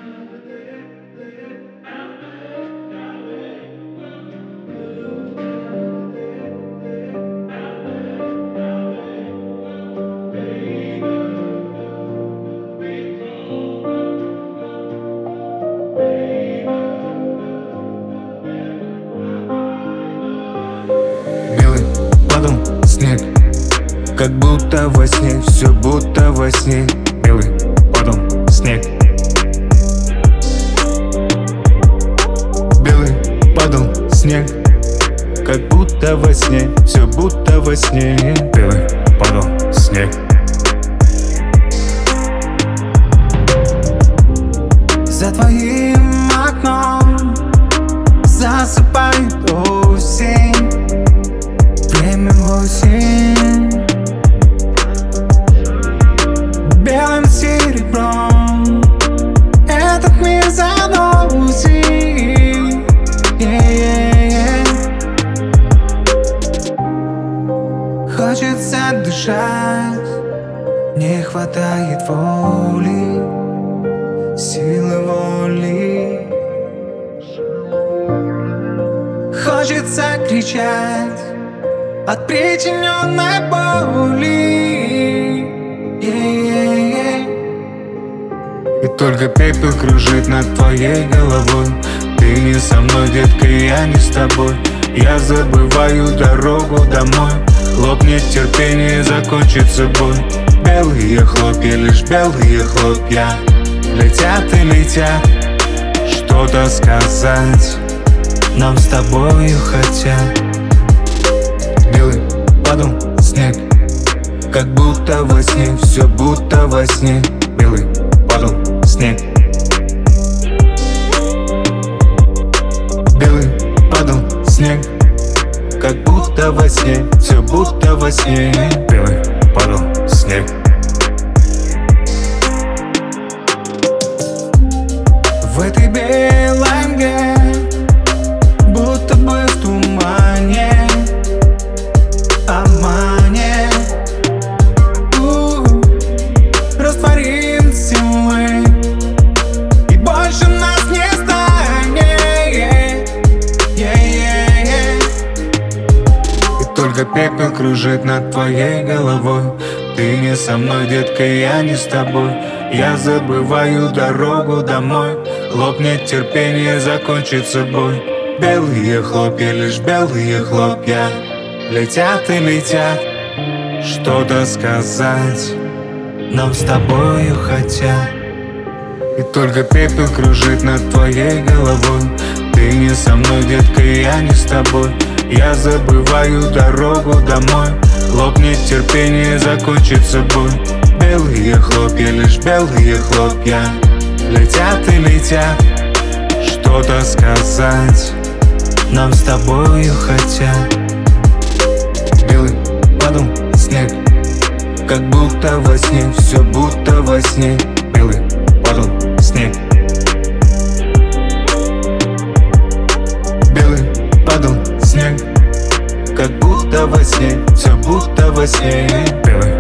Белый падал снег, как будто во сне, все будто во сне. Белый падал снег. Белый падал снег, как будто во сне, все будто во сне. Белый падал снег. За твоим окном засыпает осень. Время 8. Белым серебром этот мир заносит. Хочется дышать, не хватает воли, силы воли. Хочется кричать от причиненной боли. И только пепел кружит над твоей головой. Ты не со мной, детка, я не с тобой. Я забываю дорогу домой. Лопнет терпение, закончится бой. Белые хлопья, лишь белые хлопья летят и летят. Что-то сказать нам с тобою хотят. Белый падал снег, как будто во сне, все будто во сне. Белый падал снег. Белый падал снег, как будто во сне, все будто во сне. Белый падал снег. В этой белой мгле, будто бы в тумане, обмане, растворимся мы, и больше нас не станет. И только пепел кружит над твоей головой. Ты не со мной, детка, я не с тобой. Я забываю дорогу домой. Лопнет терпение, закончится бой. Белые хлопья, лишь белые хлопья летят и летят. Что-то сказать нам с тобою хотят. И только пепел кружит над твоей головой. Ты не со мной, детка, я не с тобой. Я забываю дорогу домой. Лопнет терпение, закончится бой. Белые хлопья, лишь белые хлопья летят и летят. Что-то сказать нам с тобою хотят. Белый падал снег, как будто во сне, все будто во сне. Белый падал снег. Белый падал снег, как будто во сне, все будто во сне. Белый